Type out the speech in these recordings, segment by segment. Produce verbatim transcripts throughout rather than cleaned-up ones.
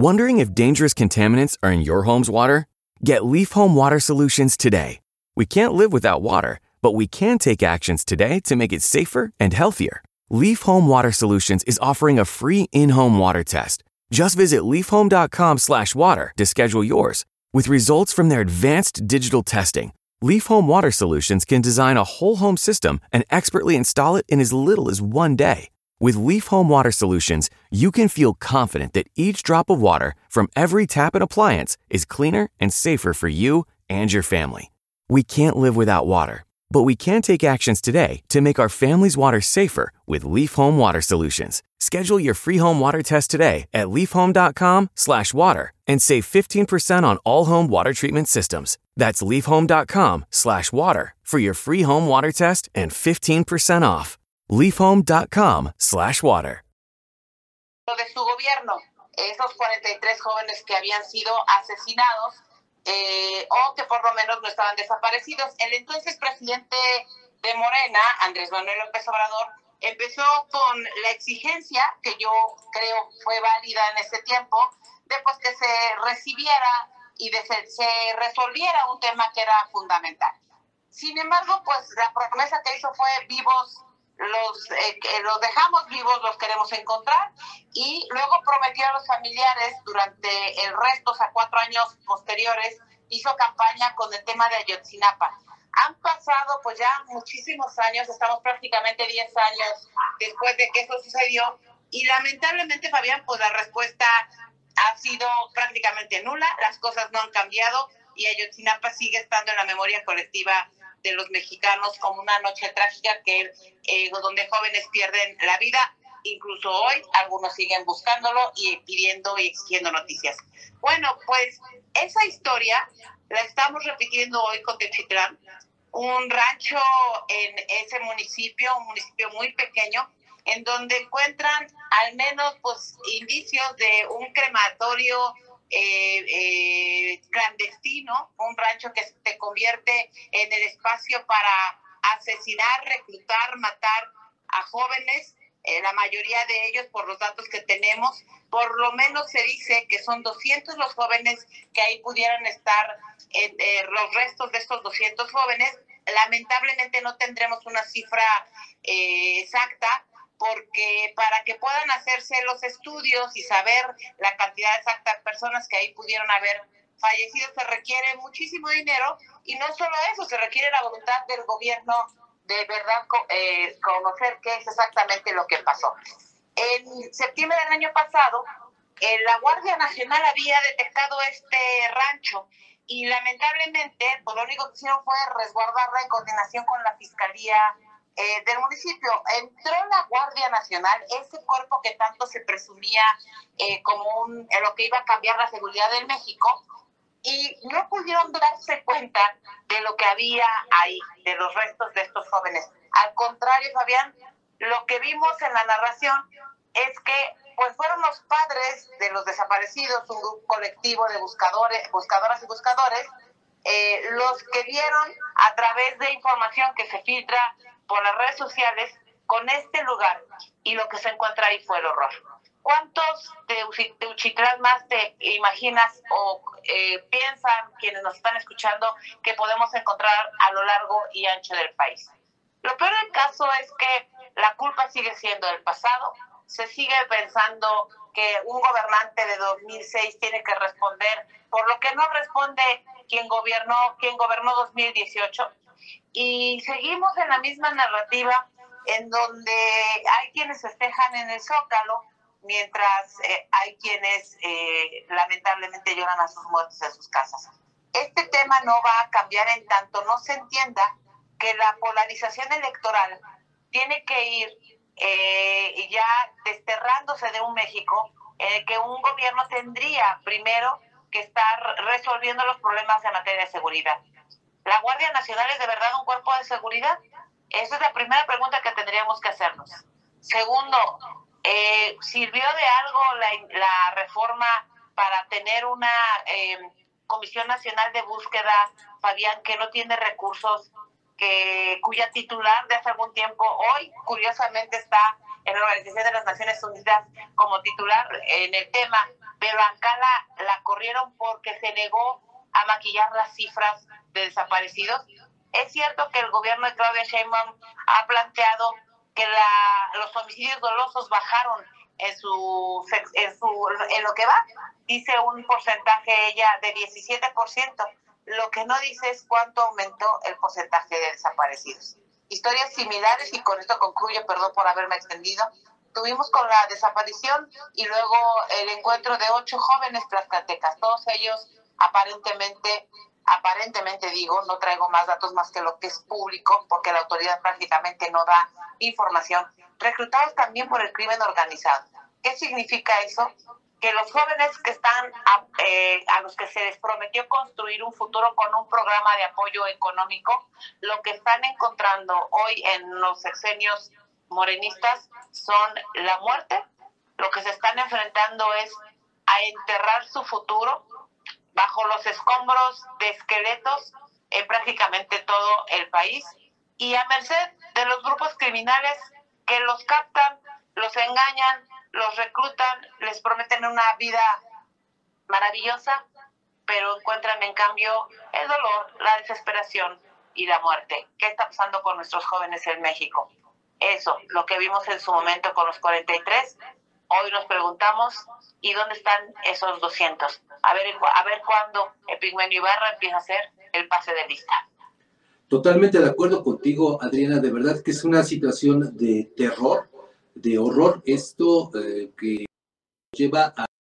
Wondering if dangerous contaminants are in your home's water? Get Leaf Home Water Solutions today. We can't live without water, but we can take actions today to make it safer and healthier. Leaf Home Water Solutions is offering a free in-home water test. Just visit leafhome.com slash water to schedule yours. With results from their advanced digital testing, Leaf Home Water Solutions can design a whole home system and expertly install it in as little as one day. With Leaf Home Water Solutions, you can feel confident that each drop of water from every tap and appliance is cleaner and safer for you and your family. We can't live without water, but we can take actions today to make our family's water safer with Leaf Home Water Solutions. Schedule your free home water test today at leafhome.com slash water and save fifteen percent on all home water treatment systems. That's leafhome.com slash water for your free home water test and fifteen percent off. leafhome.com slash water. De su gobierno, esos cuarenta y tres jóvenes que habían sido asesinados eh, o que por lo menos no estaban desaparecidos. El entonces presidente de Morena, Andrés Manuel López Obrador, empezó con la exigencia, que yo creo fue válida en ese tiempo, de pues que se recibiera y de se, se resolviera un tema que era fundamental. Sin embargo, pues la promesa que hizo fue vivos, los, eh, los dejamos vivos, los queremos encontrar, y luego prometió a los familiares durante el resto, o sea, cuatro años posteriores, hizo campaña con el tema de Ayotzinapa. Han pasado pues ya muchísimos años, estamos prácticamente diez años después de que eso sucedió, y lamentablemente, Fabián, pues la respuesta ha sido prácticamente nula, las cosas no han cambiado y Ayotzinapa sigue estando en la memoria colectiva de los mexicanos como una noche trágica que eh, donde jóvenes pierden la vida. Incluso hoy algunos siguen buscándolo y pidiendo y exigiendo noticias. Bueno, pues esa historia la estamos repitiendo hoy con Techitlán, un rancho en ese municipio, un municipio muy pequeño, en donde encuentran al menos pues indicios de un crematorio eh, eh, clandestino, un rancho que se convierte en el espacio para asesinar, reclutar, matar a jóvenes, eh, la mayoría de ellos, por los datos que tenemos, por lo menos se dice que son doscientos los jóvenes que ahí pudieran estar, eh, eh, los restos de estos doscientos jóvenes. Lamentablemente no tendremos una cifra eh, exacta, porque para que puedan hacerse los estudios y saber la cantidad exacta de personas que ahí pudieron haber fallecido, se requiere muchísimo dinero, y no solo eso, se requiere la voluntad del gobierno de verdad eh, conocer qué es exactamente lo que pasó. En septiembre del año pasado, eh, la Guardia Nacional había detectado este rancho y lamentablemente pues, lo único que hicieron fue resguardarla en coordinación con la Fiscalía eh, del municipio. Entró la Guardia Nacional, ese cuerpo que tanto se presumía eh, como un, eh, lo que iba a cambiar la seguridad de México, y no pudieron darse cuenta de lo que había ahí, de los restos de estos jóvenes. Al contrario, Fabián, lo que vimos en la narración es que pues fueron los padres de los desaparecidos, un grupo colectivo de buscadores, buscadoras y buscadores, eh, los que vieron a través de información que se filtra por las redes sociales con este lugar, y lo que se encuentra ahí fue el horror. ¿Cuántos de Teuchitlán más te imaginas o eh, piensan quienes nos están escuchando que podemos encontrar a lo largo y ancho del país? Lo peor del caso es que la culpa sigue siendo del pasado. Se sigue pensando que un gobernante de dos mil seis tiene que responder por lo que no responde quien gobernó, quien gobernó dos mil dieciocho. Y seguimos en la misma narrativa en donde hay quienes festejan en el Zócalo, mientras eh, hay quienes eh, lamentablemente lloran a sus muertos en sus casas. Este tema no va a cambiar en tanto no se entienda que la polarización electoral tiene que ir eh, ya desterrándose de un México en el que un gobierno tendría primero que estar resolviendo los problemas en materia de seguridad. ¿La Guardia Nacional es de verdad un cuerpo de seguridad? Esa es la primera pregunta que tendríamos que hacernos. Segundo, Eh, ¿sirvió de algo la, la reforma para tener una eh, Comisión Nacional de Búsqueda, Fabián, que no tiene recursos, que cuya titular de hace algún tiempo, hoy curiosamente está en la Organización de las Naciones Unidas como titular en el tema, pero acá la, la corrieron porque se negó a maquillar las cifras de desaparecidos. Es cierto que el gobierno de Claudia Sheinbaum ha planteado que la, los homicidios dolosos bajaron en su, en su en lo que va, dice un porcentaje ella de diecisiete por ciento. Lo que no dice es cuánto aumentó el porcentaje de desaparecidos. Historias similares, y con esto concluyo, perdón por haberme extendido, tuvimos con la desaparición y luego el encuentro de ocho jóvenes tlaxcaltecas, todos ellos aparentemente, aparentemente digo, no traigo más datos más que lo que es público, porque la autoridad prácticamente no da información, reclutados también por el crimen organizado. ¿Qué significa eso? Que los jóvenes que están a, eh, a los que se les prometió construir un futuro con un programa de apoyo económico, lo que están encontrando hoy en los sexenios morenistas son la muerte. Lo que se están enfrentando es a enterrar su futuro bajo los escombros de esqueletos en prácticamente todo el país y a merced de los grupos criminales que los captan, los engañan, los reclutan, les prometen una vida maravillosa, pero encuentran en cambio el dolor, la desesperación y la muerte. ¿Qué está pasando con nuestros jóvenes en México? Eso, lo que vimos en su momento con los cuarenta y tres, hoy nos preguntamos, ¿y dónde están esos doscientos? A ver, a ver cuándo Epigmenio Ibarra empieza a hacer el pase de lista. Totalmente de acuerdo contigo, Adriana, de verdad que es una situación de terror, de horror, esto eh, que lleva a,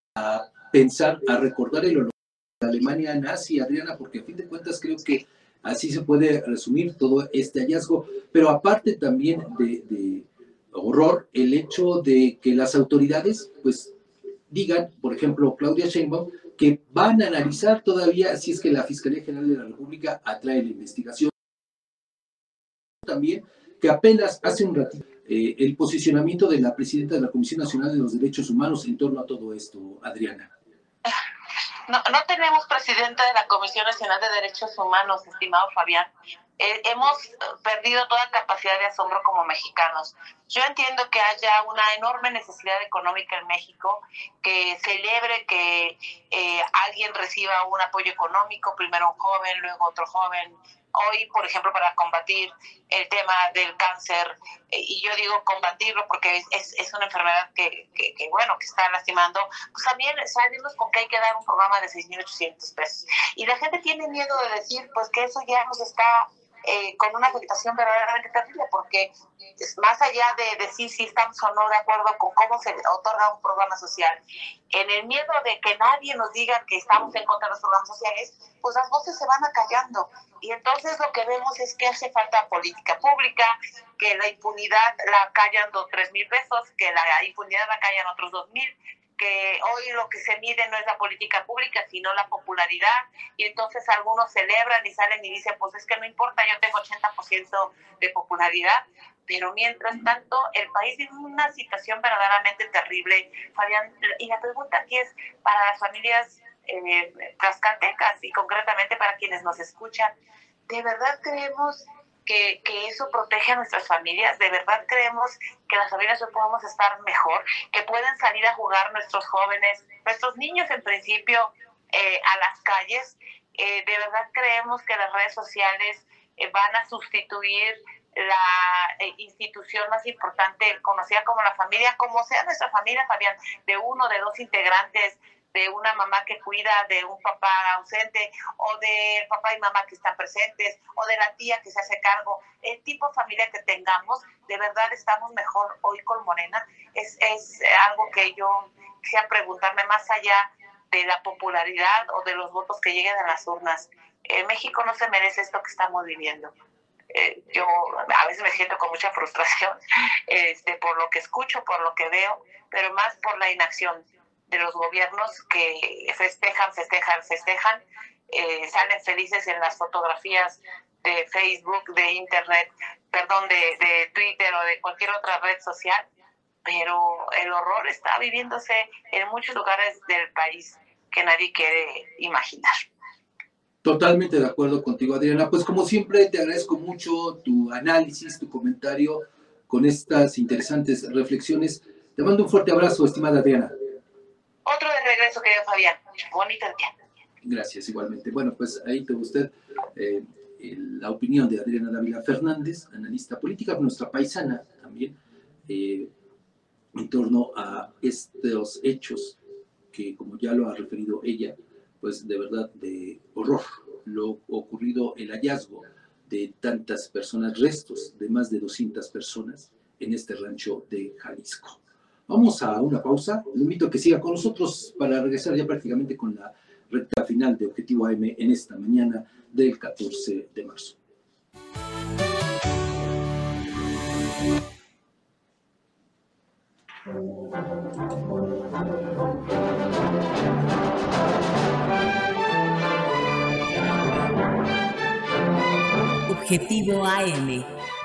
a pensar, a recordar el horror de la Alemania nazi, Adriana, porque a fin de cuentas creo que así se puede resumir todo este hallazgo, pero aparte también de, de horror, el hecho de que las autoridades, pues, digan, por ejemplo, Claudia Sheinbaum, que van a analizar todavía si es que la Fiscalía General de la República atrae la investigación. También que apenas hace un ratito eh, el posicionamiento de la presidenta de la Comisión Nacional de los Derechos Humanos en torno a todo esto, Adriana. No, no tenemos presidenta de la Comisión Nacional de Derechos Humanos, estimado Fabián. Eh, hemos perdido toda capacidad de asombro como mexicanos. Yo entiendo que haya una enorme necesidad económica en México, que celebre que eh, alguien reciba un apoyo económico, primero un joven, luego otro joven. Hoy, por ejemplo, para combatir el tema del cáncer, eh, y yo digo combatirlo porque es, es, es una enfermedad que, que, que, bueno, que está lastimando, pues también sabemos con que hay que dar un programa de seis mil ochocientos pesos. Y la gente tiene miedo de decir, pues, que eso ya nos está eh, con una afectación verdaderamente terrible, porque es más allá de decir si estamos o no de acuerdo con cómo se otorga un programa social, en el miedo de que nadie nos diga que estamos en contra de los programas sociales, pues las voces se van acallando. Y entonces lo que vemos es que hace falta política pública, que la impunidad la callan dos, tres mil pesos, que la impunidad la callan otros dos mil, que hoy lo que se mide no es la política pública, sino la popularidad, y entonces algunos celebran y salen y dicen, pues es que no importa, yo tengo ochenta por ciento de popularidad, pero mientras tanto el país vive una situación verdaderamente terrible, Fabián, y la pregunta aquí es para las familias eh, tlaxcaltecas y concretamente para quienes nos escuchan, ¿de verdad creemos que, que eso protege a nuestras familias? ¿De verdad creemos que las familias hoy podemos estar mejor? ¿Que pueden salir a jugar nuestros jóvenes, nuestros niños en principio, eh, a las calles? Eh, ¿De verdad creemos que las redes sociales eh, van a sustituir la eh, institución más importante, conocida como la familia, como sea nuestra familia, Fabián, de uno, de dos integrantes, de una mamá que cuida de un papá ausente, o de papá y mamá que están presentes, o de la tía que se hace cargo? El tipo de familia que tengamos, de verdad estamos mejor hoy con Morena. Es, es algo que yo quisiera preguntarme más allá de la popularidad o de los votos que lleguen a las urnas. Eh, México no se merece esto que estamos viviendo. Eh, yo a veces me siento con mucha frustración este, por lo que escucho, por lo que veo, pero más por la inacción de los gobiernos que festejan, festejan, festejan, eh, salen felices en las fotografías de Facebook, de Internet, perdón, de, de Twitter o de cualquier otra red social, pero el horror está viviéndose en muchos lugares del país que nadie quiere imaginar. Totalmente de acuerdo contigo, Adriana. Pues como siempre te agradezco mucho tu análisis, tu comentario con estas interesantes reflexiones. Te mando un fuerte abrazo, estimada Adriana. Otro de regreso, querido Fabián. Bonito día. Gracias, igualmente. Bueno, pues ahí tuvo usted eh, la opinión de Adriana Dávila Fernández, analista política, nuestra paisana también, eh, en torno a estos hechos que, como ya lo ha referido ella, pues de verdad de horror, lo ocurrido, el hallazgo de tantas personas, restos de más de doscientas personas en este rancho de Jalisco. Vamos a una pausa, le invito a que siga con nosotros para regresar ya prácticamente con la recta final de Objetivo A M en esta mañana del catorce de marzo. Objetivo A M.